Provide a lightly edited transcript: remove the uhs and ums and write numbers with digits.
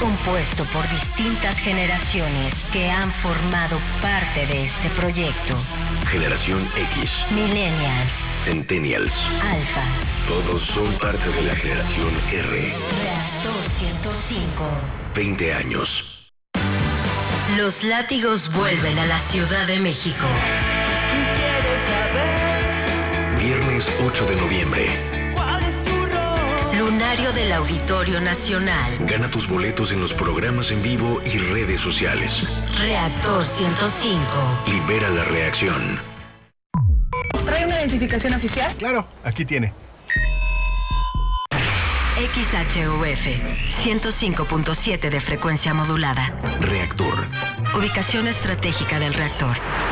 compuesto por distintas generaciones que han formado parte de este proyecto. Generación X, Millennials, Centennials, Alpha. Todos son parte de la generación R. Reactor 105. 20 años. Los látigos vuelven a la Ciudad de México. Viernes 8 de noviembre. Lunario del Auditorio Nacional. Gana tus boletos en los programas en vivo y redes sociales. Reactor 105. Libera la reacción. ¿Trae una identificación oficial? Claro, aquí tiene. XHUF 105.7 de frecuencia modulada. Reactor. Ubicación estratégica del reactor.